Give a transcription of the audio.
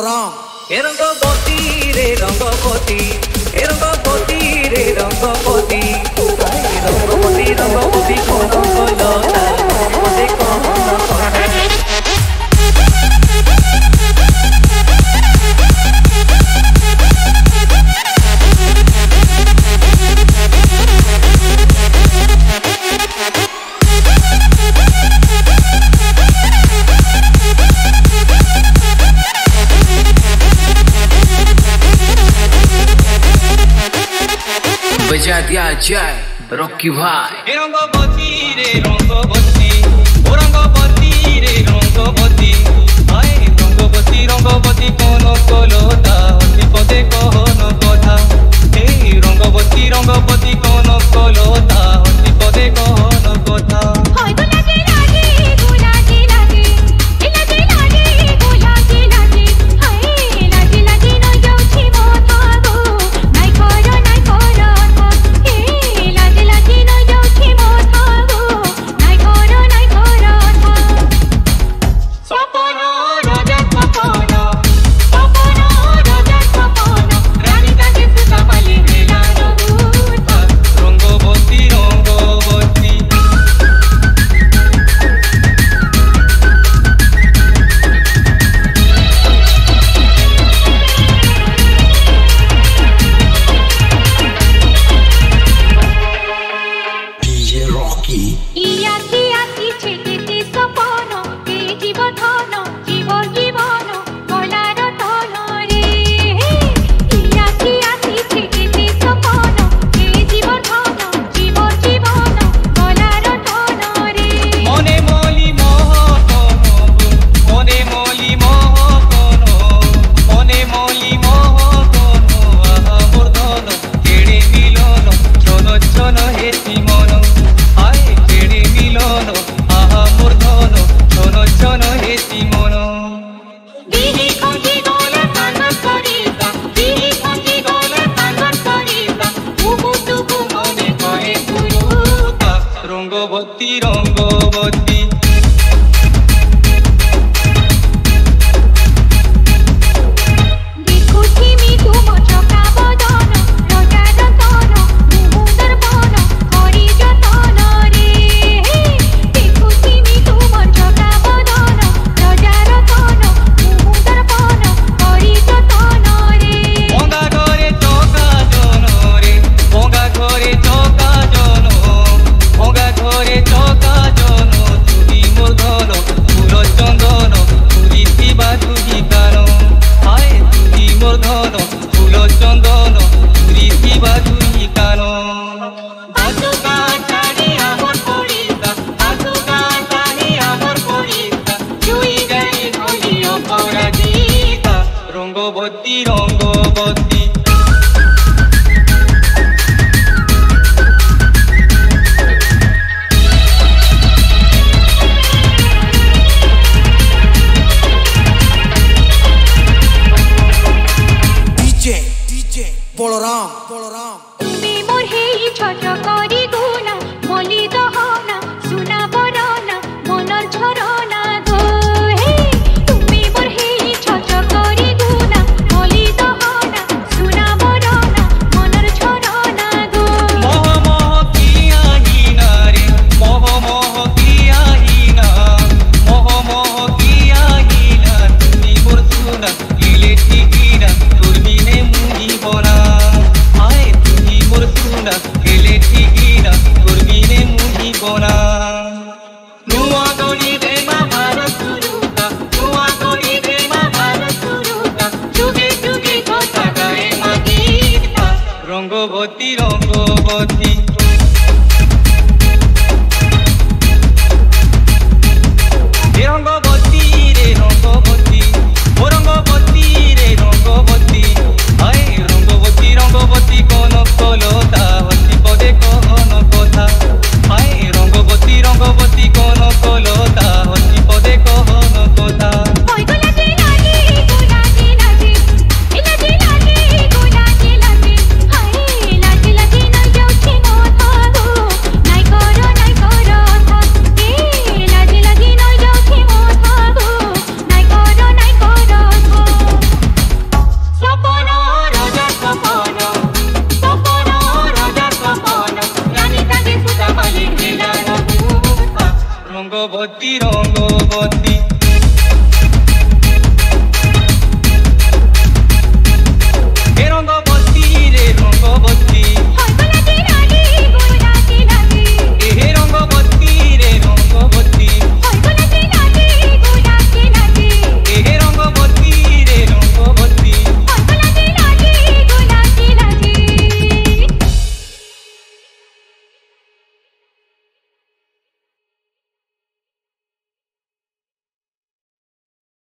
ए रंगवती रे रंगवती, ए रंगवती रे रंगवती, रंगवती रंगवती कोनो लता मते कोनो कथा। बजा दिया जाए रॉकी भाई। रंगवती रे रंगवती, ओ रंगवती रे रंगवती, हाय रंगवती रंगवती कोनो कलता हसी पदे कहन कथा। हे रंगवती रंगवती कोनो कलता हसी पदे कहन कथा। हाय गुलाबी लागे गुलाबी लागे, लागे लागे गुलाबी लागे, हाय लागे लागे न जाउछि मोथा गो, नाइ करो हे लागे लागे न जाउछि मोथा गो, नाइ करो सपन राजा सपन, सपन राजा सपन, रानी काजे सुतमली हेला रघुता। Rangabati Rangabati DJ Rocky। ইয়া কি আছি ছেটেতে সপন, এ জীবধন জীবন গলার তন রে। ইয়া কি আছি ছেটেতে সপন, এ জীবধন জীবন গলার তন রে। মনে মলি মোহকন, মনে মলি মোহকন, মনে মলি মোহকন, আহা মোর ধন কেড়ে মিলন ছন ছন হেসি মন। হায় কেড়ে মিলন আহা মোর ধন ছন ছন হেসি মন। দিহি কঞ্জি গলা কানন করিতা, দিহি কঞ্জি গলা কানন করিতা, তুবু মনে কয়ে পুরুতা। রঙ্গবতী রঙ্গবতী দেখুছি মি তুম চকা বদন, রজার তন মুহুদর বন করি যতন রে। দেখুছি মি তুম চকা বদন, রজার তন মুহুদর বন করি যতন রে। ভঙ্গা ঘরে চকা জন রে, ভঙ্গা ঘরে চকা জন, ভঙ্গা ঘরে চকা জন, তুমি রঙ্গবতী রঙ্গবতী